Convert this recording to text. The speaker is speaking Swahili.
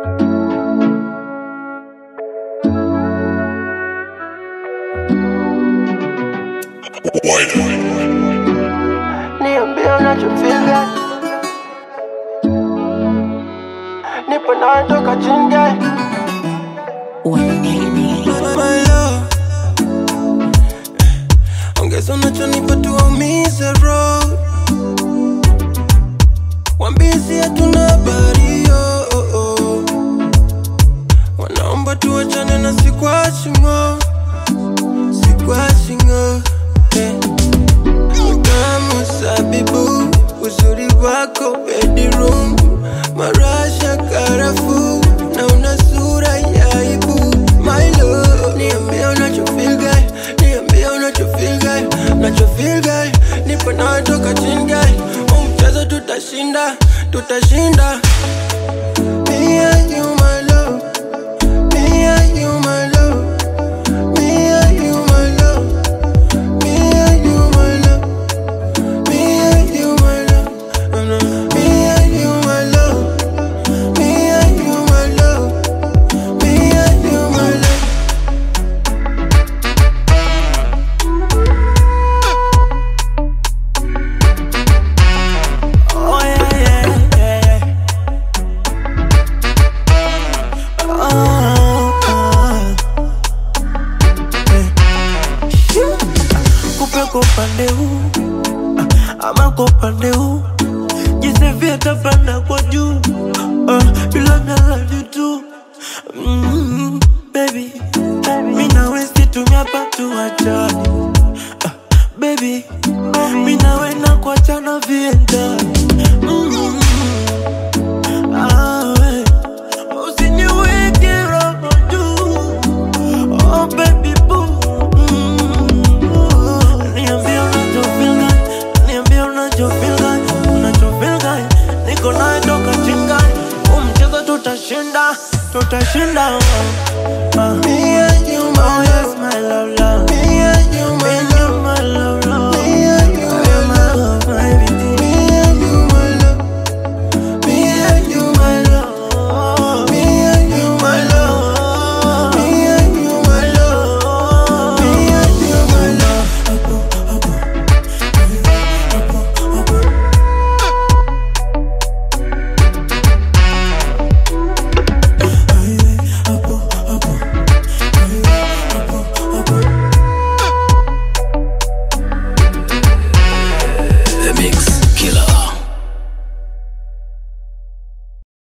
Niambie unachofeel, nipo nawe toka chinga. My love, ongeza unachonipa tuumize roho. Wambizi hatuna habari, wanaomba tuachane na sikwachi ngo. Utamu sabibu, uzuri wako bedroom, marasha karafu, na una sura ya aibu. My love, niambie unachofeel guy, niambie unachofeel guy, unachofeel guy. Nipo nawe toka chini guy, mchezo tutashinda, tutashinda. Me and you my love, me and you my love, me and you my love, me and you my love, me and you my love, me and you my love, me and you my love, me and you my love. Oh yeah, yeah, yeah, yeah. Kupe kwa upande huu ama kwa upande huu, jisevia tapanda kwa juu, bila nalani tu. Baby, mina we situmia patu wachani. Baby, mina we na kwa chana vienda. Usiniweke roho juu, oh baby boo. Niambie unachofeel guy, niambie unachofeel guy, unachofeel guy. Niko nawe toka chinga, mchezo tutashinda, tutashinda.